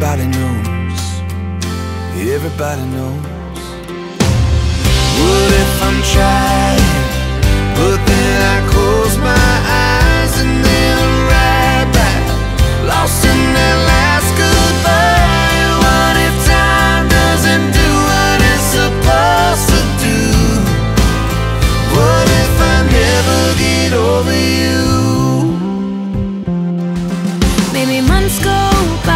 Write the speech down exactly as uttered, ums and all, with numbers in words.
everybody knows, everybody knows. What if I'm trying, but then I close my eyes and then I'm right back, lost in that last goodbye? What if time doesn't do what it's supposed to do? What if I never get over you? Maybe months go by,